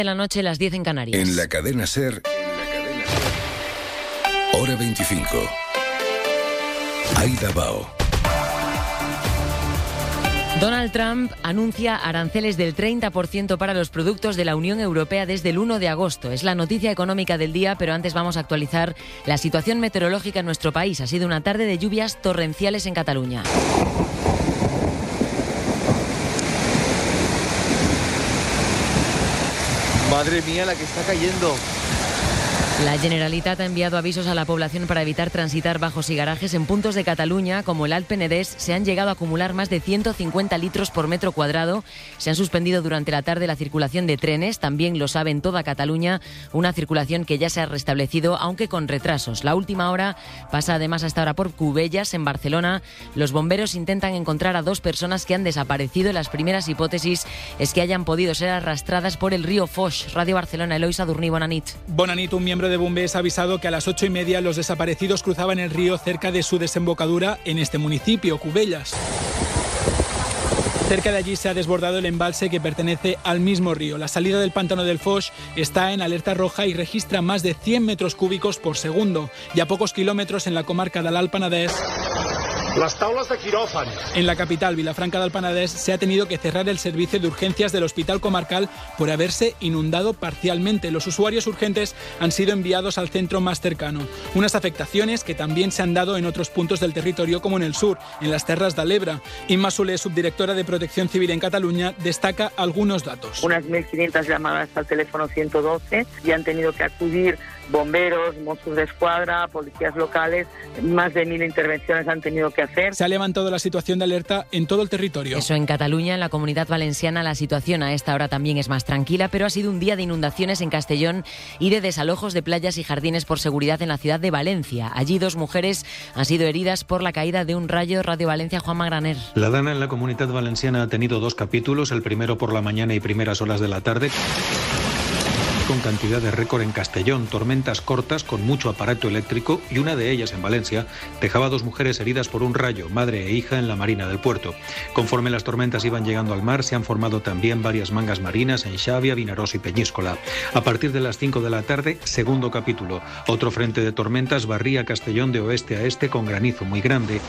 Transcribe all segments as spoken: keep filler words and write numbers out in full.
De la noche, las diez en Canarias. En la cadena SER, hora veinticinco. Aida Bao. Donald Trump anuncia aranceles del treinta por ciento para los productos de la Unión Europea desde el uno de agosto. Es la noticia económica del día, pero antes vamos a actualizar la situación meteorológica en nuestro país. Ha sido una tarde de lluvias torrenciales en Cataluña. Madre mía, la que está cayendo. La Generalitat ha enviado avisos a la población para evitar transitar bajos y garajes. En puntos de Cataluña, como el Alt Penedès, se han llegado a acumular más de ciento cincuenta litros por metro cuadrado. Se han suspendido durante la tarde la circulación de trenes, también lo sabe en toda Cataluña, una circulación que ya se ha restablecido, aunque con retrasos. La última hora pasa además hasta ahora por Cubellas, en Barcelona. Los bomberos intentan encontrar a dos personas que han desaparecido. Las primeras hipótesis es que hayan podido ser arrastradas por el río Foix. Radio Barcelona, Eloisa Durní, bona nit. Bona nit, un miembro de Bombers ha avisado que a las ocho y media los desaparecidos cruzaban el río cerca de su desembocadura en este municipio, Cubellas. Cerca de allí se ha desbordado el embalse que pertenece al mismo río. La salida del pantano del Foix está en alerta roja y registra más de cien metros cúbicos por segundo. Y a pocos kilómetros en la comarca del Alt Penedès, las taules de quiròfan. En la capital, Vilafranca del Penedès, se ha tenido que cerrar el servicio de urgencias del Hospital Comarcal por haberse inundado parcialmente. Los usuarios urgentes han sido enviados al centro más cercano. Unas afectaciones que también se han dado en otros puntos del territorio, como en el sur, en las Terras de l'Ebre. Inma Soler, subdirectora de Protección Civil en Cataluña, destaca algunos datos. Unas mil quinientas llamadas al teléfono ciento doce y han tenido que acudir bomberos, Mossos de Escuadra, policías locales. Más de mil intervenciones han tenido que hacer. Se ha levantado la situación de alerta en todo el territorio. Eso en Cataluña. En la Comunidad Valenciana la situación a esta hora también es más tranquila, pero ha sido un día de inundaciones en Castellón y de desalojos de playas y jardines por seguridad en la ciudad de Valencia. Allí dos mujeres han sido heridas por la caída de un rayo. Radio Valencia, Juanma Graner. La Dana en la Comunidad Valenciana ha tenido dos capítulos, el primero por la mañana y primeras horas de la tarde, con cantidad de récord en Castellón, tormentas cortas con mucho aparato eléctrico, y una de ellas en Valencia dejaba a dos mujeres heridas por un rayo, madre e hija, en la marina del puerto. Conforme las tormentas iban llegando al mar, se han formado también varias mangas marinas en Xàbia, Vinaròs y Peñíscola. A partir de las cinco de la tarde, segundo capítulo. Otro frente de tormentas barría Castellón de oeste a este con granizo muy grande.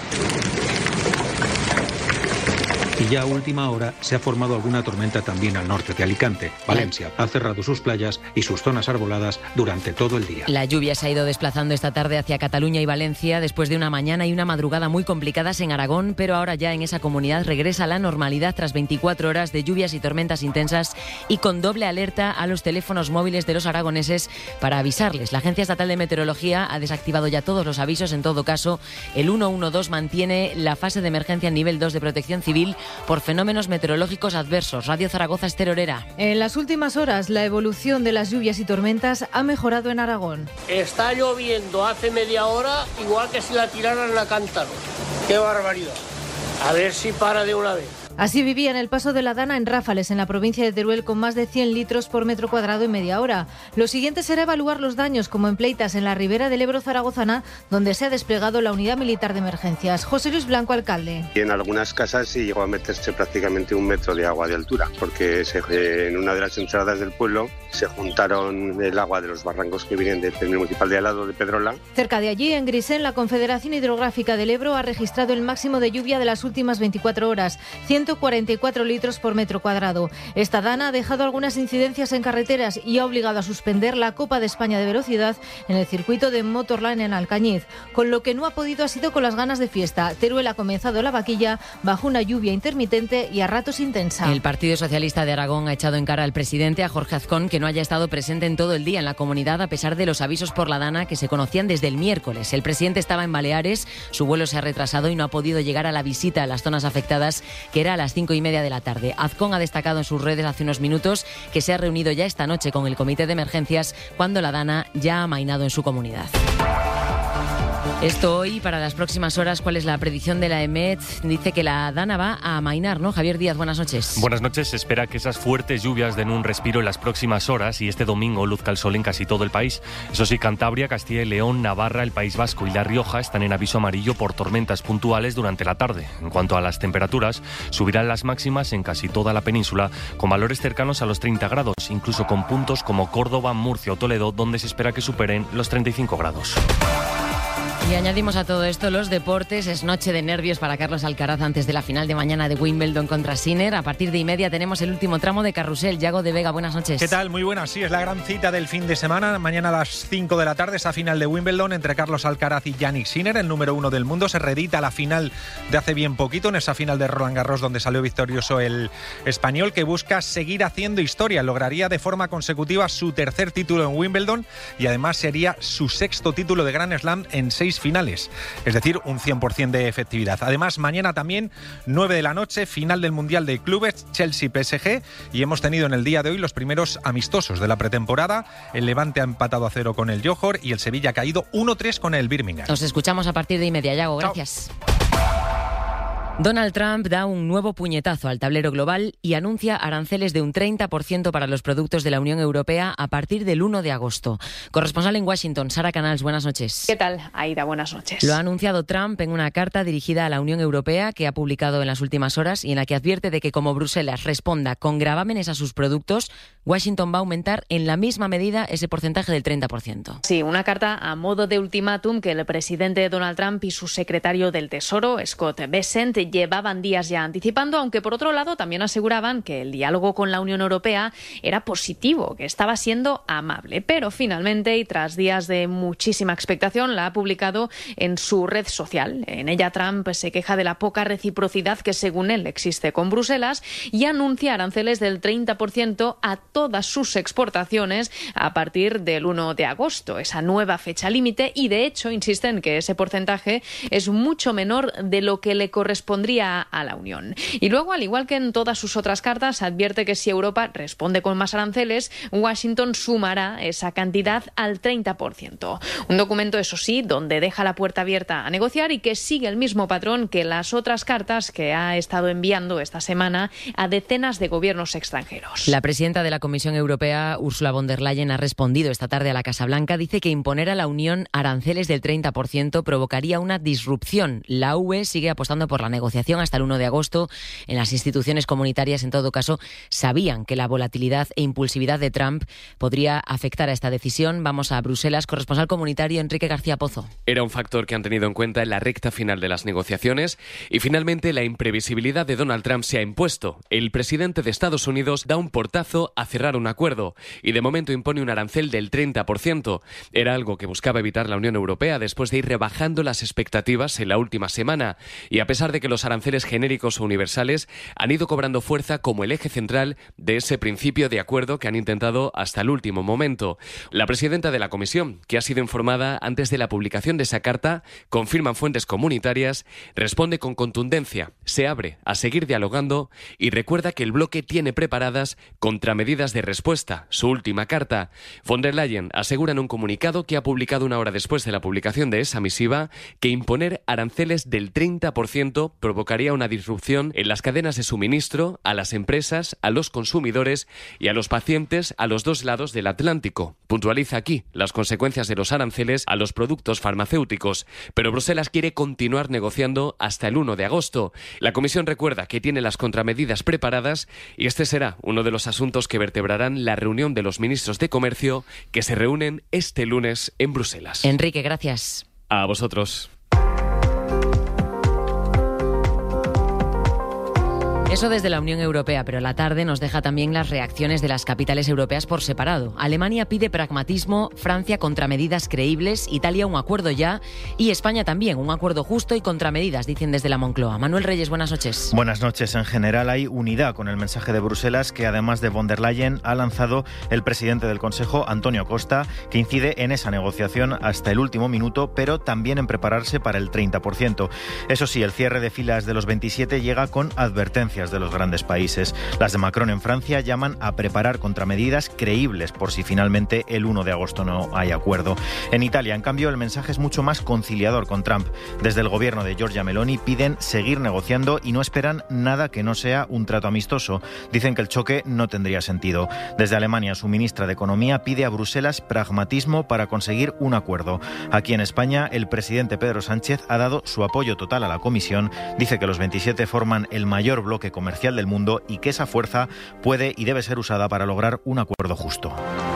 Y ya a última hora se ha formado alguna tormenta también al norte de Alicante. Valencia ha cerrado sus playas y sus zonas arboladas durante todo el día. La lluvia se ha ido desplazando esta tarde hacia Cataluña y Valencia después de una mañana y una madrugada muy complicadas en Aragón, pero ahora ya en esa comunidad regresa la normalidad tras veinticuatro horas de lluvias y tormentas intensas y con doble alerta a los teléfonos móviles de los aragoneses para avisarles. La Agencia Estatal de Meteorología ha desactivado ya todos los avisos. En todo caso, el ciento doce mantiene la fase de emergencia en nivel dos de protección civil por fenómenos meteorológicos adversos. Radio Zaragoza, Esther Orera. En las últimas horas, la evolución de las lluvias y tormentas ha mejorado en Aragón. Está lloviendo hace media hora, igual que si la tiraran a cántaros. ¡Qué barbaridad! A ver si para de una vez. Así vivía en el paso de la Dana en Ráfales, en la provincia de Teruel, con más de cien litros por metro cuadrado en media hora. Lo siguiente será evaluar los daños, como en Pleitas, en la ribera del Ebro zaragozana, donde se ha desplegado la unidad militar de emergencias. José Luis Blanco, alcalde. Y en algunas casas sí llegó a meterse prácticamente un metro de agua de altura, porque se, en una de las entradas del pueblo se juntaron el agua de los barrancos que vienen del término municipal de al lado de Pedrola. Cerca de allí, en Grisén, la Confederación Hidrográfica del Ebro ha registrado el máximo de lluvia de las últimas veinticuatro horas, ciento cuarenta y cuatro litros por metro cuadrado. Esta Dana ha dejado algunas incidencias en carreteras y ha obligado a suspender la Copa de España de velocidad en el circuito de Motorland en Alcañiz. Con lo que no ha podido ha sido con las ganas de fiesta. Teruel ha comenzado la vaquilla bajo una lluvia intermitente y a ratos intensa. El Partido Socialista de Aragón ha echado en cara al presidente, a Jorge Azcón, que no haya estado presente en todo el día en la comunidad a pesar de los avisos por la Dana que se conocían desde el miércoles. El presidente estaba en Baleares, su vuelo se ha retrasado y no ha podido llegar a la visita a las zonas afectadas, que era a las cinco y media de la tarde. Azcón ha destacado en sus redes hace unos minutos que se ha reunido ya esta noche con el Comité de Emergencias cuando la Dana ya ha amainado en su comunidad. Esto hoy, para las próximas horas, ¿cuál es la predicción de la E M E T? Dice que la Dana va a amainar, ¿no? Javier Díaz, buenas noches. Buenas noches. Se espera que esas fuertes lluvias den un respiro en las próximas horas y este domingo luzca el sol en casi todo el país. Eso sí, Cantabria, Castilla y León, Navarra, el País Vasco y La Rioja están en aviso amarillo por tormentas puntuales durante la tarde. En cuanto a las temperaturas, subirán las máximas en casi toda la península, con valores cercanos a los treinta grados, incluso con puntos como Córdoba, Murcia o Toledo, donde se espera que superen los treinta y cinco grados. Y añadimos a todo esto los deportes. Es noche de nervios para Carlos Alcaraz antes de la final de mañana de Wimbledon contra Sinner. A partir de y media tenemos el último tramo de Carrusel. Yago de Vega, buenas noches. ¿Qué tal? Muy buenas. Sí, es la gran cita del fin de semana. Mañana a las cinco de la tarde, esa final de Wimbledon entre Carlos Alcaraz y Jannik Sinner, el número uno del mundo. Se reedita la final de hace bien poquito, en esa final de Roland Garros donde salió victorioso el español, que busca seguir haciendo historia. Lograría de forma consecutiva su tercer título en Wimbledon y además sería su sexto título de Grand Slam en seis finales. Es decir, un cien por ciento de efectividad. Además, mañana también, nueve de la noche, final del Mundial de Clubes, Chelsea-P S G, y hemos tenido en el día de hoy los primeros amistosos de la pretemporada. El Levante ha empatado a cero con el Johor y el Sevilla ha caído uno tres con el Birmingham. Nos escuchamos a partir de y media, Yago. Gracias. Chao. Donald Trump da un nuevo puñetazo al tablero global y anuncia aranceles de un treinta por ciento para los productos de la Unión Europea a partir del uno de agosto. Corresponsal en Washington, Sara Canals, buenas noches. ¿Qué tal, Aida? Buenas noches. Lo ha anunciado Trump en una carta dirigida a la Unión Europea que ha publicado en las últimas horas y en la que advierte de que como Bruselas responda con gravámenes a sus productos, Washington va a aumentar en la misma medida ese porcentaje del treinta por ciento. Sí, una carta a modo de ultimátum que el presidente Donald Trump y su secretario del Tesoro, Scott Bessent, llevaban días ya anticipando, aunque por otro lado también aseguraban que el diálogo con la Unión Europea era positivo, que estaba siendo amable. Pero finalmente, y tras días de muchísima expectación, la ha publicado en su red social. En ella Trump se queja de la poca reciprocidad que según él existe con Bruselas y anuncia aranceles del treinta por ciento a todas sus exportaciones a partir del uno de agosto, esa nueva fecha límite, y de hecho insiste en que ese porcentaje es mucho menor de lo que le correspondría a la Unión. Y luego, al igual que en todas sus otras cartas, advierte que si Europa responde con más aranceles, Washington sumará esa cantidad al treinta por ciento. Un documento, eso sí, donde deja la puerta abierta a negociar y que sigue el mismo patrón que las otras cartas que ha estado enviando esta semana a decenas de gobiernos extranjeros. La presidenta de la Comisión Europea, Ursula von der Leyen, ha respondido esta tarde a la Casa Blanca. Dice que imponer a la Unión aranceles del treinta por ciento provocaría una disrupción. La U E sigue apostando por la negociación hasta el uno de agosto. En las instituciones comunitarias, en todo caso, sabían que la volatilidad e impulsividad de Trump podría afectar a esta decisión. Vamos a Bruselas. Corresponsal comunitario Enrique García Pozo. Era un factor que han tenido en cuenta en la recta final de las negociaciones y finalmente la imprevisibilidad de Donald Trump se ha impuesto. El presidente de Estados Unidos da un portazo a cerrar un acuerdo y de momento impone un arancel del treinta por ciento. Era algo que buscaba evitar la Unión Europea después de ir rebajando las expectativas en la última semana. Y a pesar de que los aranceles genéricos o universales han ido cobrando fuerza como el eje central de ese principio de acuerdo que han intentado hasta el último momento. La presidenta de la Comisión, que ha sido informada antes de la publicación de esa carta, confirman fuentes comunitarias, responde con contundencia, se abre a seguir dialogando y recuerda que el bloque tiene preparadas contramedidas de respuesta, su última carta. Von der Leyen asegura en un comunicado que ha publicado una hora después de la publicación de esa misiva que imponer aranceles del treinta por ciento provocaría una disrupción en las cadenas de suministro, a las empresas, a los consumidores y a los pacientes a los dos lados del Atlántico. Puntualiza aquí las consecuencias de los aranceles a los productos farmacéuticos, pero Bruselas quiere continuar negociando hasta el uno de agosto. La Comisión recuerda que tiene las contramedidas preparadas y este será uno de los asuntos que vertebrarán la reunión de los ministros de Comercio que se reúnen este lunes en Bruselas. Enrique, gracias. A vosotros. Eso desde la Unión Europea, pero la tarde nos deja también las reacciones de las capitales europeas por separado. Alemania pide pragmatismo, Francia contramedidas creíbles, Italia un acuerdo ya y España también, un acuerdo justo y contramedidas, dicen desde la Moncloa. Manuel Reyes, buenas noches. Buenas noches. En general hay unidad con el mensaje de Bruselas que además de von der Leyen ha lanzado el presidente del Consejo, Antonio Costa, que incide en esa negociación hasta el último minuto, pero también en prepararse para el treinta por ciento. Eso sí, el cierre de filas de los veintisiete llega con advertencias diplomacias de los grandes países. Las de Macron en Francia llaman a preparar contramedidas creíbles por si finalmente el uno de agosto no hay acuerdo. En Italia, en cambio, el mensaje es mucho más conciliador con Trump. Desde el gobierno de Giorgia Meloni piden seguir negociando y no esperan nada que no sea un trato amistoso. Dicen que el choque no tendría sentido. Desde Alemania, su ministra de Economía pide a Bruselas pragmatismo para conseguir un acuerdo. Aquí en España, el presidente Pedro Sánchez ha dado su apoyo total a la Comisión. Dice que los veintisiete forman el mayor bloque comercial del mundo y que esa fuerza puede y debe ser usada para lograr un acuerdo justo.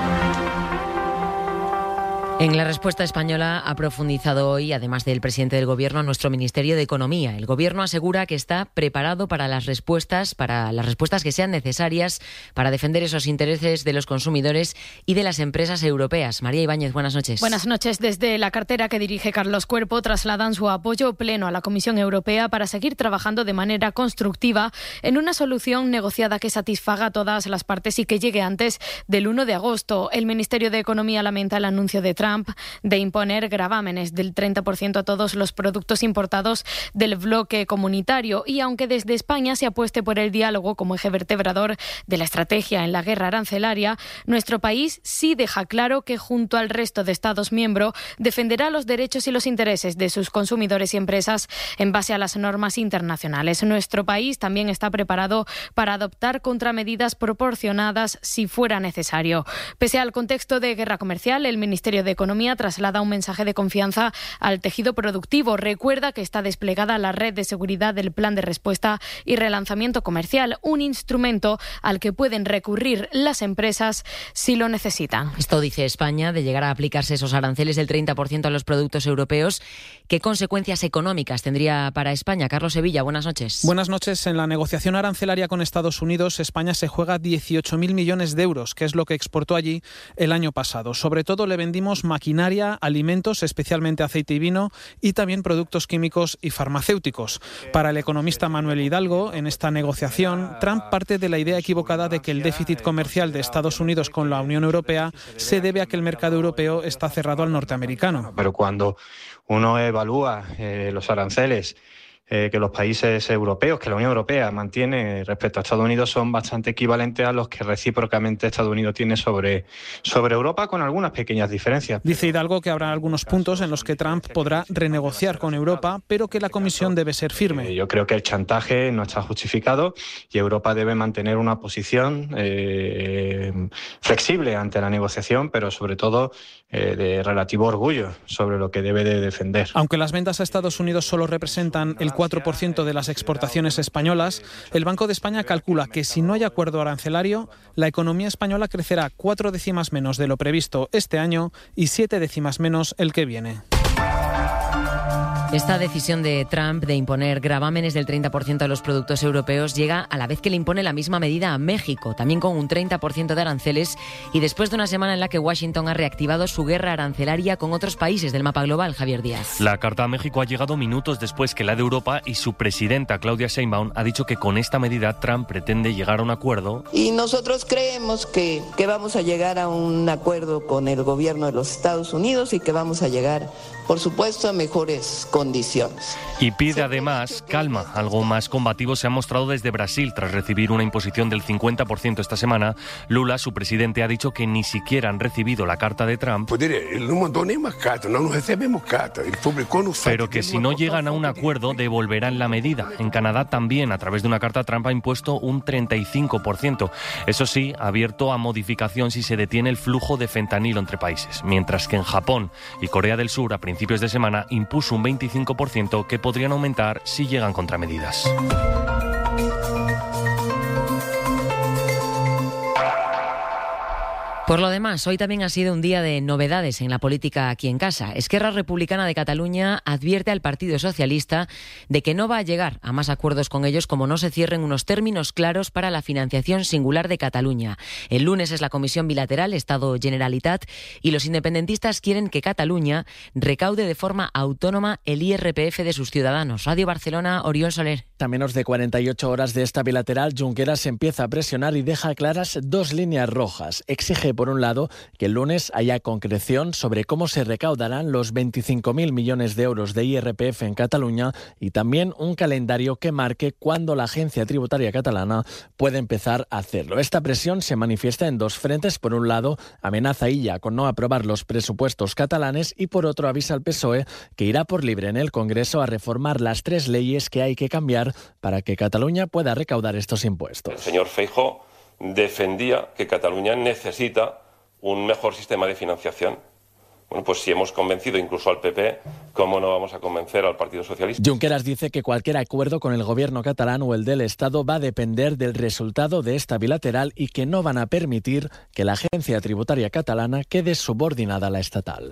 En la respuesta española ha profundizado hoy, además del presidente del Gobierno, nuestro Ministerio de Economía. El Gobierno asegura que está preparado para las respuestas, para las respuestas que sean necesarias para defender esos intereses de los consumidores y de las empresas europeas. María Ibáñez, buenas noches. Buenas noches. Desde la cartera que dirige Carlos Cuerpo trasladan su apoyo pleno a la Comisión Europea para seguir trabajando de manera constructiva en una solución negociada que satisfaga a todas las partes y que llegue antes del uno de agosto. El Ministerio de Economía lamenta el anuncio de Trump Trump de imponer gravámenes del treinta por ciento a todos los productos importados del bloque comunitario. Y aunque desde España se apueste por el diálogo como eje vertebrador de la estrategia en la guerra arancelaria, nuestro país sí deja claro que junto al resto de Estados miembros defenderá los derechos y los intereses de sus consumidores y empresas en base a las normas internacionales. Nuestro país también está preparado para adoptar contramedidas proporcionadas si fuera necesario. Pese al contexto de guerra comercial, el Ministerio de Economía traslada un mensaje de confianza al tejido productivo. Recuerda que está desplegada la red de seguridad del Plan de Respuesta y Relanzamiento Comercial, un instrumento al que pueden recurrir las empresas si lo necesitan. Esto dice España, de llegar a aplicarse esos aranceles del treinta por ciento a los productos europeos. ¿Qué consecuencias económicas tendría para España? Carlos Sevilla, buenas noches. Buenas noches. En la negociación arancelaria con Estados Unidos, España se juega dieciocho mil millones de euros, que es lo que exportó allí el año pasado. Sobre todo le vendimos maquinaria, alimentos, especialmente aceite y vino, y también productos químicos y farmacéuticos. Para el economista Manuel Hidalgo, en esta negociación, Trump parte de la idea equivocada de que el déficit comercial de Estados Unidos con la Unión Europea se debe a que el mercado europeo está cerrado al norteamericano. Pero cuando uno evalúa eh, los aranceles Eh, que los países europeos, que la Unión Europea mantiene respecto a Estados Unidos, son bastante equivalentes a los que recíprocamente Estados Unidos tiene sobre, sobre Europa, con algunas pequeñas diferencias. Dice Hidalgo que habrá algunos puntos en los que Trump podrá renegociar con Europa, pero que la Comisión debe ser firme. Eh, yo creo que el chantaje no está justificado y Europa debe mantener una posición eh, flexible ante la negociación, pero sobre todo eh, de relativo orgullo sobre lo que debe de defender. Aunque las ventas a Estados Unidos solo representan el cuatro por ciento de las exportaciones españolas, el Banco de España calcula que si no hay acuerdo arancelario, la economía española crecerá cuatro décimas menos de lo previsto este año y siete décimas menos el que viene. Esta decisión de Trump de imponer gravámenes del treinta por ciento a los productos europeos llega a la vez que le impone la misma medida a México, también con un treinta por ciento de aranceles, y después de una semana en la que Washington ha reactivado su guerra arancelaria con otros países del mapa global. Javier Díaz. La carta a México ha llegado minutos después que la de Europa, y su presidenta Claudia Sheinbaum ha dicho que con esta medida Trump pretende llegar a un acuerdo. Y nosotros creemos que, que vamos a llegar a un acuerdo con el gobierno de los Estados Unidos y que vamos a llegar, por supuesto, a mejores condiciones. Y pide además calma. Algo más combativo se ha mostrado desde Brasil tras recibir una imposición del cincuenta por ciento esta semana. Lula, su presidente, ha dicho que ni siquiera han recibido la carta de Trump. Él no mandó ni más carta, no nos recibimos carta. Él publicó no pero que si no llegan a un acuerdo devolverán la medida. En Canadá también, a través de una carta, Trump ha impuesto un treinta y cinco por ciento. Eso sí, ha abierto a modificación si se detiene el flujo de fentanilo entre países. Mientras que en Japón y Corea del Sur, a principios de semana, impuso un veinticinco por ciento que podrían aumentar si llegan contramedidas. Por lo demás, hoy también ha sido un día de novedades en la política aquí en casa. Esquerra Republicana de Cataluña advierte al Partido Socialista de que no va a llegar a más acuerdos con ellos como no se cierren unos términos claros para la financiación singular de Cataluña. El lunes es la Comisión Bilateral Estado-Generalitat y los independentistas quieren que Cataluña recaude de forma autónoma el I R P F de sus ciudadanos. Radio Barcelona, Oriol Soler. A menos de cuarenta y ocho horas de esta bilateral, Junqueras empieza a presionar y deja claras dos líneas rojas. Exige, por un lado, que el lunes haya concreción sobre cómo se recaudarán los veinticinco mil millones de euros de I R P F en Cataluña y también un calendario que marque cuándo la agencia tributaria catalana puede empezar a hacerlo. Esta presión se manifiesta en dos frentes. Por un lado, amenaza Illa con no aprobar los presupuestos catalanes y por otro avisa al P S O E que irá por libre en el Congreso a reformar las tres leyes que hay que cambiar para que Cataluña pueda recaudar estos impuestos. El señor Feijóo defendía que Cataluña necesita un mejor sistema de financiación. Bueno, pues si hemos convencido incluso al P P, ¿cómo no vamos a convencer al Partido Socialista? Junqueras dice que cualquier acuerdo con el gobierno catalán o el del Estado va a depender del resultado de esta bilateral y que no van a permitir que la agencia tributaria catalana quede subordinada a la estatal.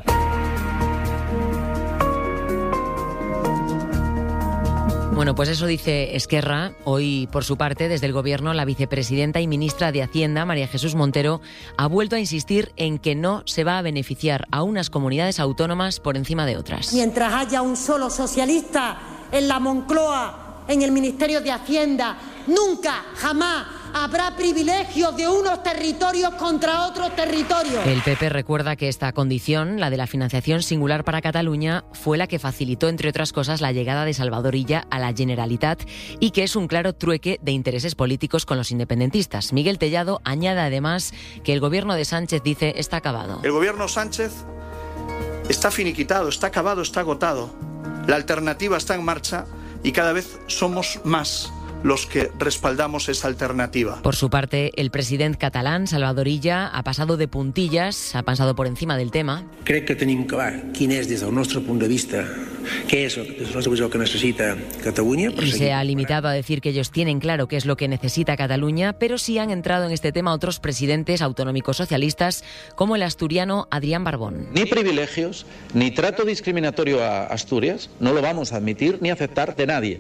Bueno, pues eso dice Esquerra. Hoy, por su parte, desde el Gobierno, la vicepresidenta y ministra de Hacienda, María Jesús Montero, ha vuelto a insistir en que no se va a beneficiar a unas comunidades autónomas por encima de otras. Mientras haya un solo socialista en la Moncloa, en el Ministerio de Hacienda, nunca, jamás habrá privilegios de unos territorios contra otros territorios. El P P recuerda que esta condición, la de la financiación singular para Cataluña, fue la que facilitó, entre otras cosas, la llegada de Salvador Illa a la Generalitat y que es un claro trueque de intereses políticos con los independentistas. Miguel Tellado añade además que el gobierno de Sánchez, dice, está acabado. El gobierno Sánchez está finiquitado, está acabado, está agotado. La alternativa está en marcha y cada vez somos más los que respaldamos esa alternativa. Por su parte, el presidente catalán, Salvador Illa, ha pasado de puntillas, ha pasado por encima del tema. Crec que tenim clar quin és, des del nostre punt de vista, què és, des del nostre punt de vista, el que necessita Catalunya. Y se ha limitado a decir que ellos tienen claro qué es lo que necesita Cataluña, pero sí han entrado en este tema otros presidentes autonómicos socialistas, como el asturiano Adrián Barbón. Ni privilegios, ni trato discriminatorio a Asturias, no lo vamos a admitir ni aceptar de nadie.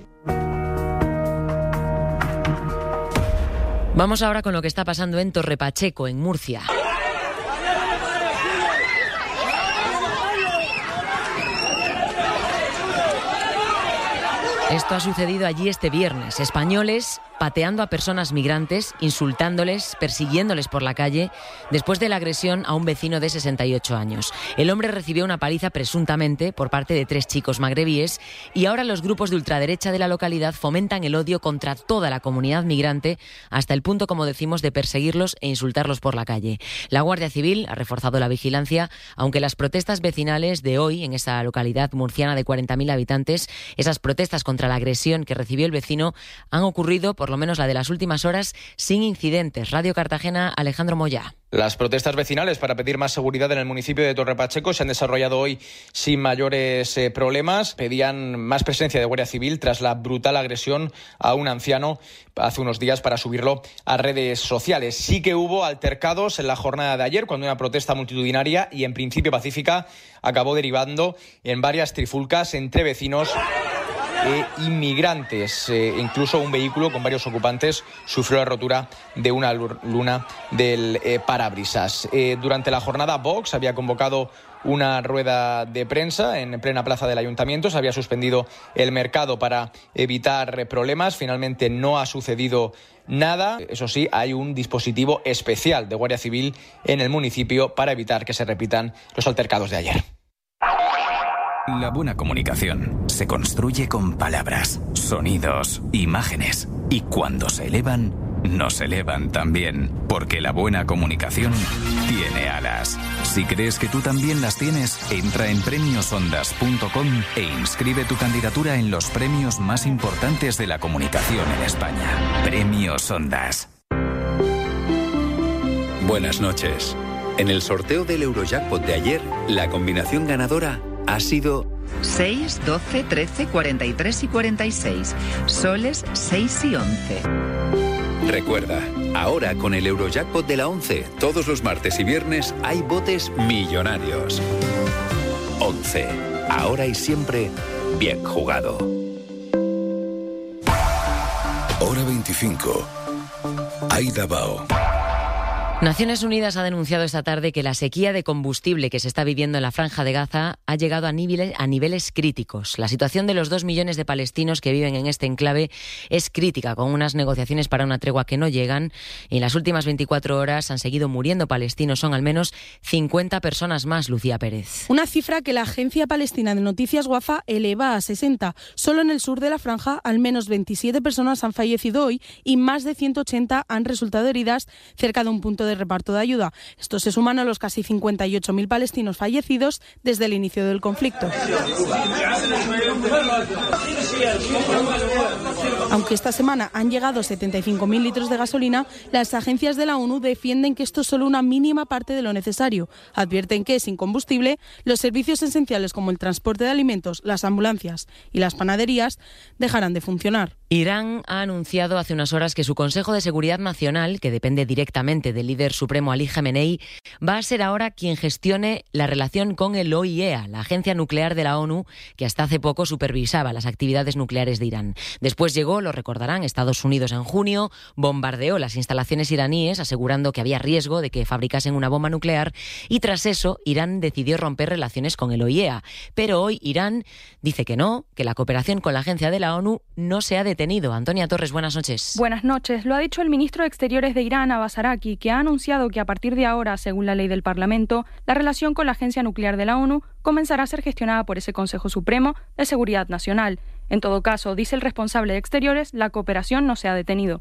Vamos ahora con lo que está pasando en Torrepacheco, en Murcia. Esto ha sucedido allí este viernes. Españoles pateando a personas migrantes, insultándoles, persiguiéndoles por la calle, después de la agresión a un vecino de sesenta y ocho años. El hombre recibió una paliza presuntamente por parte de tres chicos magrebíes y ahora los grupos de ultraderecha de la localidad fomentan el odio contra toda la comunidad migrante hasta el punto, como decimos, de perseguirlos e insultarlos por la calle. La Guardia Civil ha reforzado la vigilancia, aunque las protestas vecinales de hoy en esa localidad murciana de cuarenta mil habitantes, esas protestas contra la agresión que recibió el vecino, han ocurrido, por lo menos la de las últimas horas, sin incidentes. Radio Cartagena, Alejandro Moyá. Las protestas vecinales para pedir más seguridad en el municipio de Torrepacheco se han desarrollado hoy sin mayores eh, problemas. Pedían más presencia de Guardia Civil tras la brutal agresión a un anciano hace unos días para subirlo a redes sociales. Sí que hubo altercados en la jornada de ayer cuando una protesta multitudinaria y en principio pacífica acabó derivando en varias trifulcas entre vecinos e inmigrantes. Eh, incluso un vehículo con varios ocupantes sufrió la rotura de una luna del eh, parabrisas. Eh, durante la jornada, Vox había convocado una rueda de prensa en plena plaza del Ayuntamiento. Se había suspendido el mercado para evitar problemas. Finalmente no ha sucedido nada. Eso sí, hay un dispositivo especial de Guardia Civil en el municipio para evitar que se repitan los altercados de ayer. La buena comunicación se construye con palabras, sonidos, imágenes. Y cuando se elevan, nos elevan también. Porque la buena comunicación tiene alas. Si crees que tú también las tienes, entra en premios ondas punto com e inscribe tu candidatura en los premios más importantes de la comunicación en España. Premios Ondas. Buenas noches. En el sorteo del Eurojackpot de ayer, la combinación ganadora ha sido seis, doce, trece, cuarenta y tres y cuarenta y seis. Soles seis y once. Recuerda, ahora con el Eurojackpot de la once, todos los martes y viernes hay botes millonarios. once. Ahora y siempre, bien jugado. Hora veinticinco. Aida Bao. Naciones Unidas ha denunciado esta tarde que la sequía de combustible que se está viviendo en la Franja de Gaza ha llegado a niveles, a niveles críticos. La situación de los dos millones de palestinos que viven en este enclave es crítica, con unas negociaciones para una tregua que no llegan. Y en las últimas veinticuatro horas han seguido muriendo palestinos. Son al menos cincuenta personas más, Lucía Pérez. Una cifra que la agencia palestina de noticias Wafa eleva a sesenta. Solo en el sur de la franja, al menos veintisiete personas han fallecido hoy y más de ciento ochenta han resultado heridas cerca de un punto de reparto de ayuda. Esto se suman a los casi cincuenta y ocho mil palestinos fallecidos desde el inicio del conflicto. Aunque esta semana han llegado setenta y cinco mil litros de gasolina, las agencias de la ONU defienden que esto es solo una mínima parte de lo necesario. Advierten que, sin combustible, los servicios esenciales como el transporte de alimentos, las ambulancias y las panaderías dejarán de funcionar. Irán ha anunciado hace unas horas que su Consejo de Seguridad Nacional, que depende directamente del líder supremo Ali Jamenei, va a ser ahora quien gestione la relación con el O I E A, la agencia nuclear de la ONU, que hasta hace poco supervisaba las actividades nucleares de Irán. Después llegó, lo recordarán, Estados Unidos en junio, bombardeó las instalaciones iraníes, asegurando que había riesgo de que fabricasen una bomba nuclear, y tras eso Irán decidió romper relaciones con el O I E A. Pero hoy Irán dice que no, que la cooperación con la agencia de la ONU no se ha detenido. Antonia Torres, buenas noches. Buenas noches. Lo ha dicho el ministro de Exteriores de Irán, Abbas Araqi, que ha anunciado que a partir de ahora, según la ley del Parlamento, la relación con la agencia nuclear de la ONU comenzará a ser gestionada por ese Consejo Supremo de Seguridad Nacional. En todo caso, dice el responsable de Exteriores, la cooperación no se ha detenido.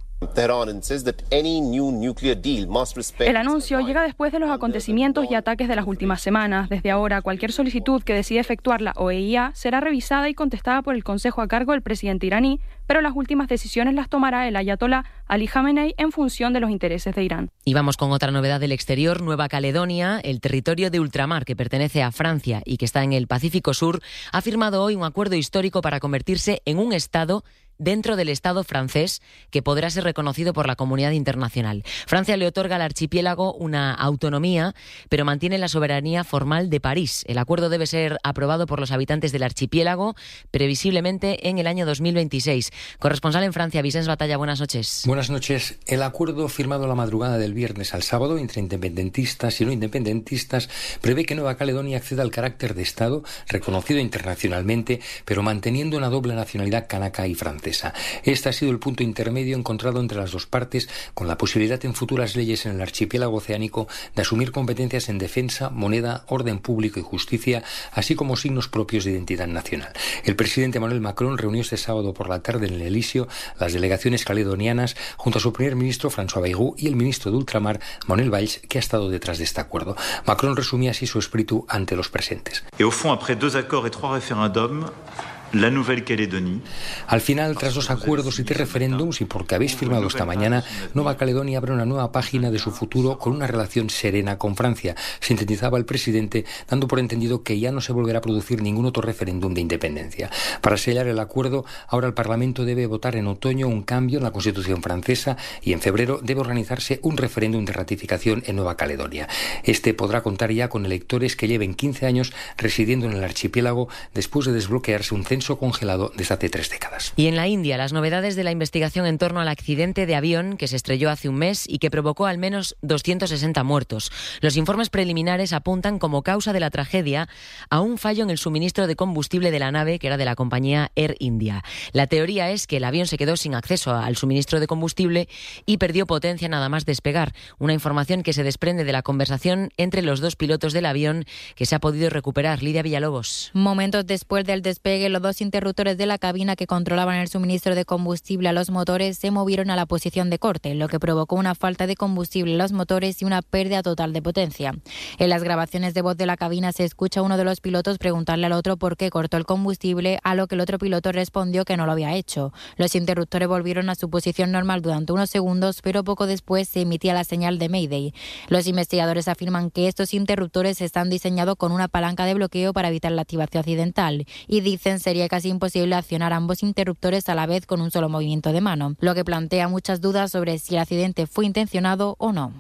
El anuncio llega después de los acontecimientos y ataques de las últimas semanas. Desde ahora, cualquier solicitud que decida efectuar la O E I A será revisada y contestada por el Consejo a cargo del presidente iraní, pero las últimas decisiones las tomará el ayatolá Ali Jamenei en función de los intereses de Irán. Y vamos con otra novedad del exterior. Nueva Caledonia, el territorio de ultramar que pertenece a Francia y que está en el Pacífico Sur, ha firmado hoy un acuerdo histórico para convertirse en un estado dentro del Estado francés que podrá ser reconocido por la comunidad internacional. Francia le otorga al archipiélago una autonomía, pero mantiene la soberanía formal de París. El acuerdo debe ser aprobado por los habitantes del archipiélago, previsiblemente en el año dos mil veintiséis. Corresponsal en Francia, Vicens Batalla, buenas noches. Buenas noches. El acuerdo firmado la madrugada del viernes al sábado entre independentistas y no independentistas prevé que Nueva Caledonia acceda al carácter de Estado reconocido internacionalmente, pero manteniendo una doble nacionalidad canaca y francesa. Este ha sido el punto intermedio encontrado entre las dos partes, con la posibilidad en futuras leyes en el archipiélago oceánico de asumir competencias en defensa, moneda, orden público y justicia, así como signos propios de identidad nacional. El presidente Emmanuel Macron reunió este sábado por la tarde en el Elíseo las delegaciones caledonianas junto a su primer ministro François Bayrou y el ministro de Ultramar Manuel Valls, que ha estado detrás de este acuerdo. Macron resumía así su espíritu ante los presentes. Et au fond, après deux accords et trois référendums, la Nouvelle-Calédonie. Al final, tras dos acuerdos y tres referéndums, y porque habéis firmado esta mañana, Nueva Caledonia abre una nueva página de su futuro con una relación serena con Francia, sintetizaba el presidente, dando por entendido que ya no se volverá a producir ningún otro referéndum de independencia. Para sellar el acuerdo, ahora el Parlamento debe votar en otoño un cambio en la Constitución francesa y en febrero debe organizarse un referéndum de ratificación en Nueva Caledonia. Este podrá contar ya con electores que lleven quince años residiendo en el archipiélago después de desbloquearse un censo congelado desde hace tres décadas. Y en la India, las novedades de la investigación en torno al accidente de avión que se estrelló hace un mes y que provocó al menos doscientos sesenta muertos. Los informes preliminares apuntan como causa de la tragedia a un fallo en el suministro de combustible de la nave, que era de la compañía Air India. La teoría es que el avión se quedó sin acceso al suministro de combustible y perdió potencia nada más despegar. Una información que se desprende de la conversación entre los dos pilotos del avión que se ha podido recuperar. Lidia Villalobos. Momentos después del despegue, los dos interruptores de la cabina que controlaban el suministro de combustible a los motores se movieron a la posición de corte, lo que provocó una falta de combustible en los motores y una pérdida total de potencia. En las grabaciones de voz de la cabina se escucha a uno de los pilotos preguntarle al otro por qué cortó el combustible, a lo que el otro piloto respondió que no lo había hecho. Los interruptores volvieron a su posición normal durante unos segundos, pero poco después se emitía la señal de Mayday. Los investigadores afirman que estos interruptores están diseñados con una palanca de bloqueo para evitar la activación accidental y dicen sería casi imposible accionar ambos interruptores a la vez con un solo movimiento de mano, lo que plantea muchas dudas sobre si el accidente fue intencionado o no.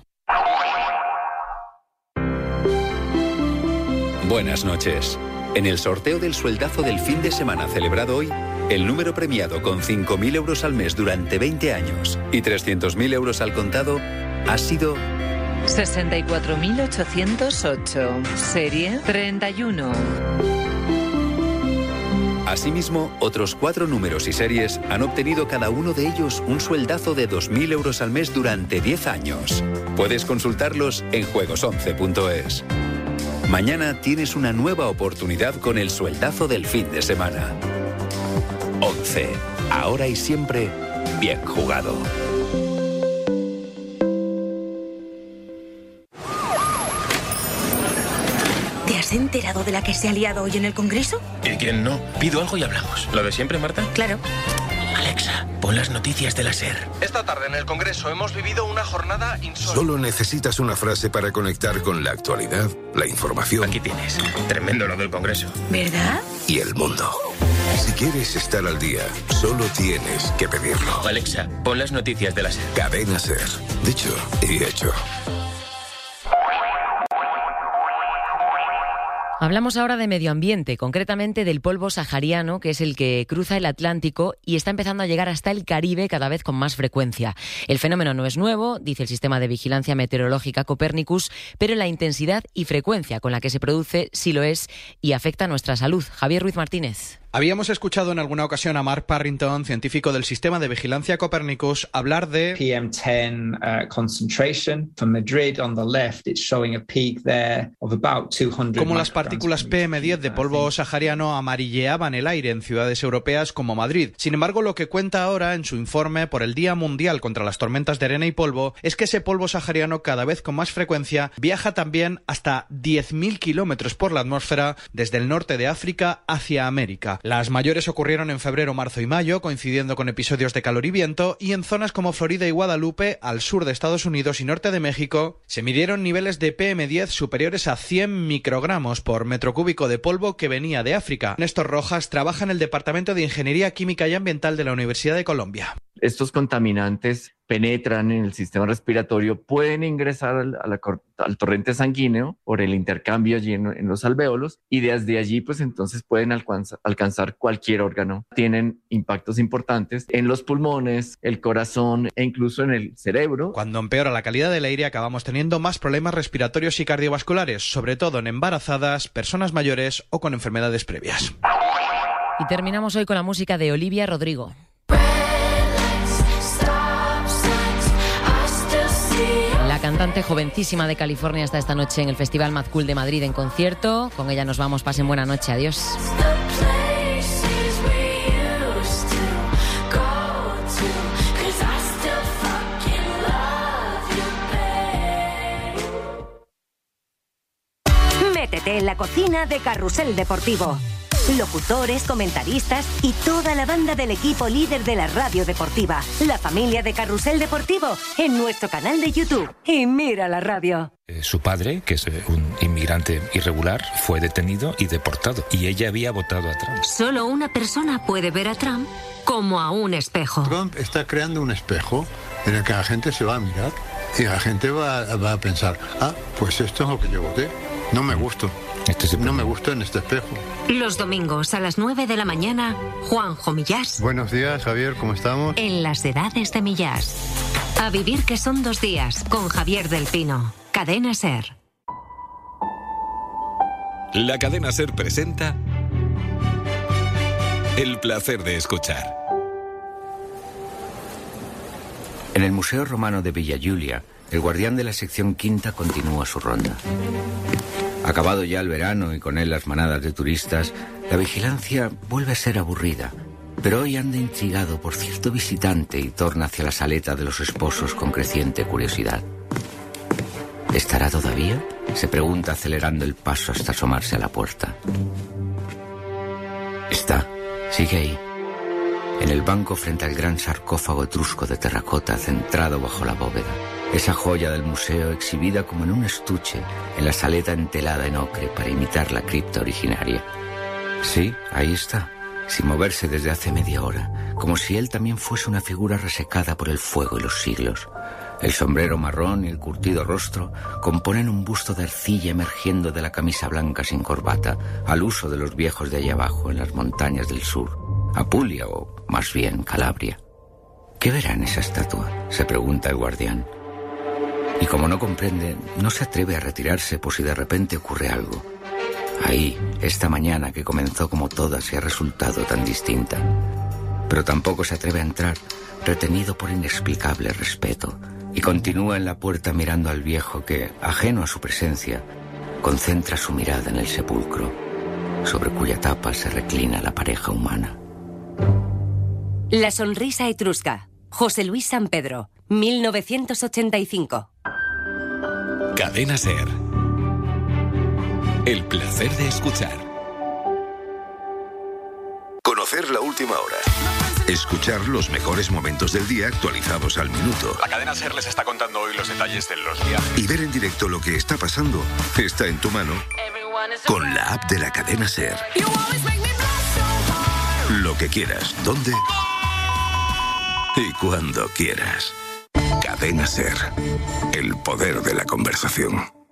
Buenas noches. En el sorteo del sueldazo del fin de semana celebrado hoy, el número premiado con cinco mil euros al mes durante veinte años y trescientos mil euros al contado ha sido sesenta y cuatro mil ochocientos ocho, serie treinta y uno. Asimismo, otros cuatro números y series han obtenido cada uno de ellos un sueldazo de dos mil euros al mes durante diez años. Puedes consultarlos en juegos once punto es. Mañana tienes una nueva oportunidad con el sueldazo del fin de semana. once. Ahora y siempre, bien jugado. ¿Te has enterado de la que se ha liado hoy en el Congreso? ¿Y quién no? Pido algo y hablamos. ¿Lo de siempre, Marta? Claro. Alexa, pon las noticias de la SER. Esta tarde en el Congreso hemos vivido una jornada insólita. Solo necesitas una frase para conectar con la actualidad, la información. Aquí tienes. Tremendo lo del Congreso. ¿Verdad? Y el mundo. Si quieres estar al día, solo tienes que pedirlo. Alexa, pon las noticias de la SER. Cadena SER. Dicho y hecho. Hablamos ahora de medio ambiente, concretamente del polvo sahariano, que es el que cruza el Atlántico y está empezando a llegar hasta el Caribe cada vez con más frecuencia. El fenómeno no es nuevo, dice el sistema de vigilancia meteorológica Copernicus, pero la intensidad y frecuencia con la que se produce sí lo es y afecta a nuestra salud. Javier Ruiz Martínez. Habíamos escuchado en alguna ocasión a Mark Parrington, científico del sistema de vigilancia Copernicus, hablar de P M diez uh, concentration. For Madrid on the left, it's showing a peak there of about two hundred. Como las partículas P M diez de polvo sahariano amarilleaban el aire en ciudades europeas como Madrid. Sin embargo, lo que cuenta ahora en su informe por el Día Mundial contra las Tormentas de Arena y Polvo es que ese polvo sahariano, cada vez con más frecuencia, viaja también hasta diez mil kilómetros por la atmósfera desde el norte de África hacia América. Las mayores ocurrieron en febrero, marzo y mayo, coincidiendo con episodios de calor y viento, y en zonas como Florida y Guadalupe, al sur de Estados Unidos y norte de México, se midieron niveles de P M diez superiores a cien microgramos por metro cúbico de polvo que venía de África. Néstor Rojas trabaja en el Departamento de Ingeniería Química y Ambiental de la Universidad de Colombia. Estos contaminantes penetran en el sistema respiratorio, pueden ingresar al, a la, al torrente sanguíneo por el intercambio allí en, en los alvéolos y desde allí pues entonces pueden alcanza, alcanzar cualquier órgano. Tienen impactos importantes en los pulmones, el corazón e incluso en el cerebro. Cuando empeora la calidad del aire acabamos teniendo más problemas respiratorios y cardiovasculares, sobre todo en embarazadas, personas mayores o con enfermedades previas. Y terminamos hoy con la música de Olivia Rodrigo. La cantante jovencísima de California está esta noche en el Festival Mad Cool de Madrid en concierto. Con ella nos vamos. Pasen buena noche. Adiós. Métete en la cocina de Carrusel Deportivo. Locutores, comentaristas y toda la banda del equipo líder de la radio deportiva. La familia de Carrusel Deportivo en nuestro canal de YouTube. Y mira la radio. Eh, su padre, que es un inmigrante irregular, fue detenido y deportado. Y ella había votado a Trump. Solo una persona puede ver a Trump como a un espejo. Trump está creando un espejo en el que la gente se va a mirar y la gente va, va a pensar, ah, pues esto es lo que yo voté. No me gusto. Este es no me gusta en este espejo. Los domingos a las nueve de la mañana, Juanjo Millás. Buenos días, Javier, ¿cómo estamos? En las edades de Millás. A vivir que son dos días, con Javier del Pino. Cadena SER. La Cadena SER presenta El placer de escuchar. En el Museo Romano de Villa Giulia, el guardián de la sección quinta continúa su ronda. Acabado ya el verano y con él las manadas de turistas, la vigilancia vuelve a ser aburrida. Pero hoy anda intrigado por cierto visitante y torna hacia la saleta de los esposos con creciente curiosidad. ¿Estará todavía?, se pregunta acelerando el paso hasta asomarse a la puerta. Está, sigue ahí, en el banco frente al gran sarcófago etrusco de terracota centrado bajo la bóveda. Esa joya del museo exhibida como en un estuche en la saleta entelada en ocre para imitar la cripta originaria. Sí, ahí está, sin moverse desde hace media hora, como si él también fuese una figura resecada por el fuego y los siglos. El sombrero marrón y el curtido rostro componen un busto de arcilla emergiendo de la camisa blanca sin corbata, al uso de los viejos de allá abajo en las montañas del sur, Apulia o más bien Calabria. ¿Qué verá en esa estatua?, se pregunta el guardián. Y como no comprende, no se atreve a retirarse por si de repente ocurre algo. Ahí, esta mañana que comenzó como todas y ha resultado tan distinta. Pero tampoco se atreve a entrar, retenido por inexplicable respeto, y continúa en la puerta mirando al viejo que, ajeno a su presencia, concentra su mirada en el sepulcro, sobre cuya tapa se reclina la pareja humana. La sonrisa etrusca. José Luis San Pedro, mil novecientos ochenta y cinco. Cadena SER. El placer de escuchar. Conocer la última hora. Escuchar los mejores momentos del día actualizados al minuto. La cadena SER les está contando hoy los detalles de los viajes. Y ver en directo lo que está pasando está en tu mano con la app de la cadena SER. Lo que quieras, dónde y cuando quieras. Cadena SER. El poder de la conversación.